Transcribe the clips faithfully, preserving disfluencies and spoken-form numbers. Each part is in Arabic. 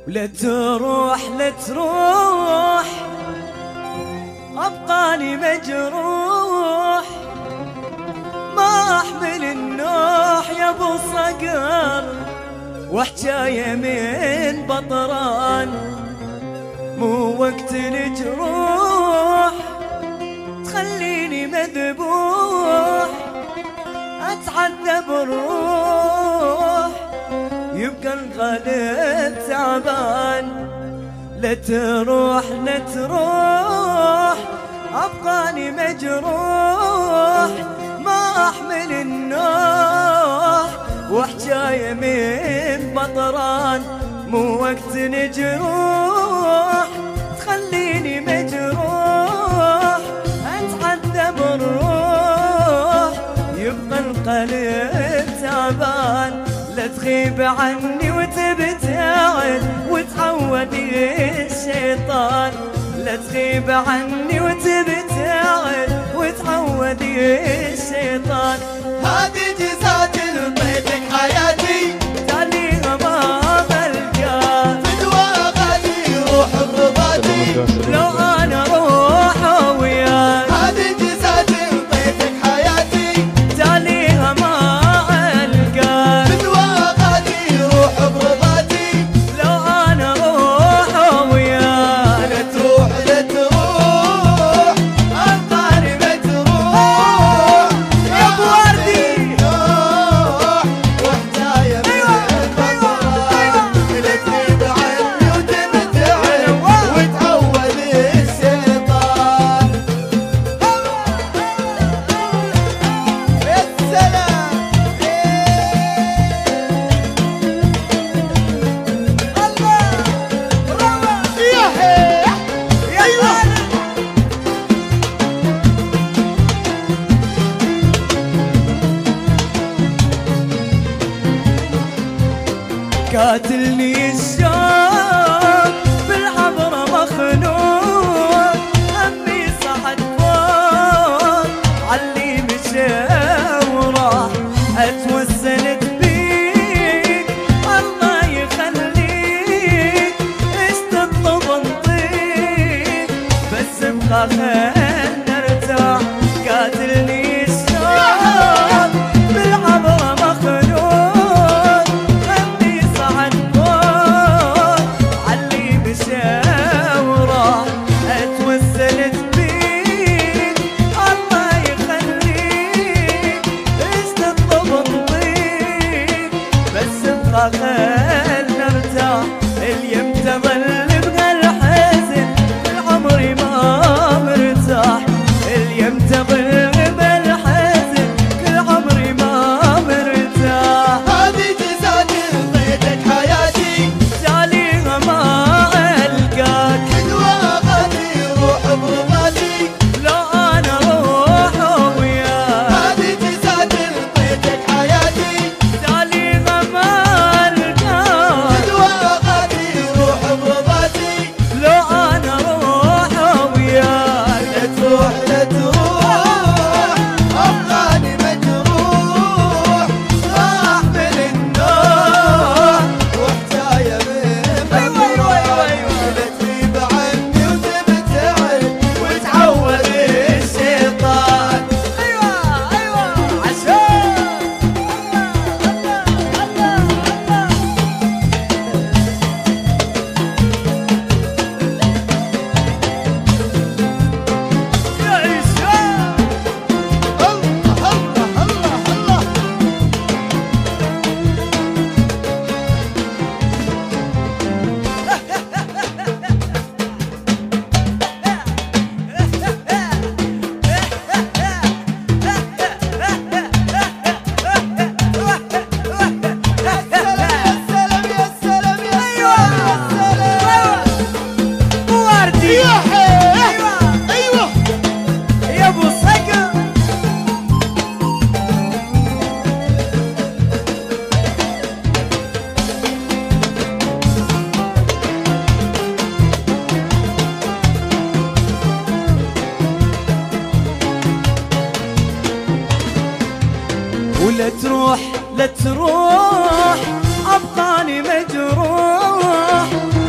ولا تروح لا تروح أبقاني مجروح، ما أحمل النوح يا ابو صقر وحجاية من بطران، مو وقت الجروح تخليني مذبوح، أتعذب الروح يبقى القلب تعبان. لا تروح لا تروح أبقاني مجروح، ما أحمل النوح وحجاية من بطران، مو وقت نجروح تخليني مجروح، أتعذب الروح يبقى القلب تعبان. لا تغيب عني وتبتعد وتعود الشيطان، لا تغيب عني وتبتعد وتعود الشيطان. هذه جزات لطيتك حياتي تاليها ما بلقى فدوى غادي روح برضاتي لو انا روح وياك. هذه جزات لطيتك حياتي تاليها ما القى فدوى غادي روح برضاتي لو انا روح وياك. لا تروح لا تروح أبقاني مجروح يا ابو وردي روح وحدايا من البطران، لا تغيب عني وتبتعد وتعود الشيطان. يا سلام يا هي يلا قاتلني الشوق بالعبرة مخنوق، همي صعد فوق علي مشى وراح، اتوسلت بيك الله يخليك، ايش تطلب نطيك بس ابقى خلنا نرتاح. قاتلني الشوق بالعبرة مخنوق، همي صعد فوق علي مشى وراح، اتوسلت بيك الله يخليك، ايش تطلب نطيك بس ابقى خلنا نرتاح. اليوم تظل بهالحزن كل عمري ما مرتاح، اليوم تظل بالحزن كل عمري ما مرتاح. هذه جزات لطيتك حياتي تاليها ما القاك فدوى غادي روح برضاتي لو انا روح وياك. هذه جزات لطيتك حياتي تاليها ما القاك فدوى غادي روح برضاتي لو انا روح وياك. لا تروح لا تروح أبقاني مجروح، ما أحمل النوح وحجاية من بطران، لا تغيب عني وتبتعد وتعود الشيطان. ايوه ايوه عشان يا عشان الله الله الله الله يا سلام يا سلام يا سلام وردي يا حي ايوه يا ابو صقر. ولا تروح لا تروح أبقاني مجروح،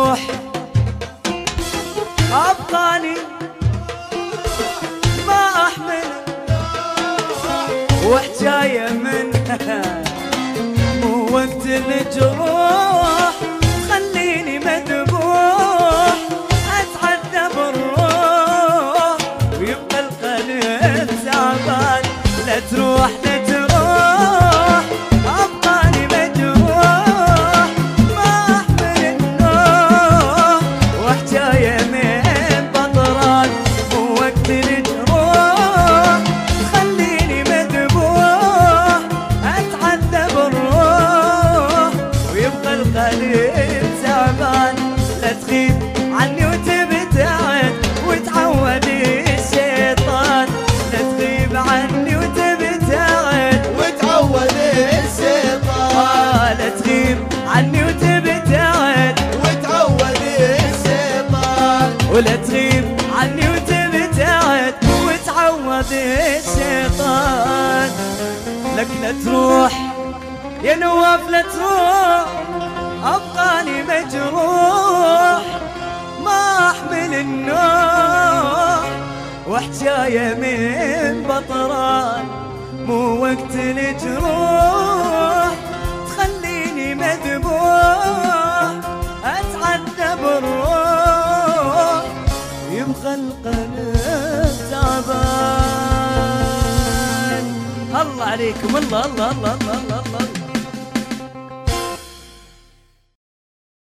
تروح أبقاني ما أحمل وحجاية منها مو وقت الجروح خليني مذبوح أتعذب الروح ويبقى القلب تعبان لا تروح لا تروح أبقاني مجروح ما أحمل النوح وحجاية من بطران مو وقت الجروح خليني مذبوح أتعذب الروح ويبقى القلب تعبان لا تغيب عني وتبتعد وتعود الشيطان لا تغيب عني وتبتعد وتعود الشيطان آه لا تغيب عني وتبتعد وتعود الشيطان ولا تغيب عني وتبتعد وتعود الشيطان لك لا تروح يا نواف لا تروح أبقاني مجروح ما أحمل النوح وحجاية من بطران مو وقت الجروح تخليني مذبوح أتعذب الروح يبقى القلب تعبان. الله عليكم الله الله الله الله, الله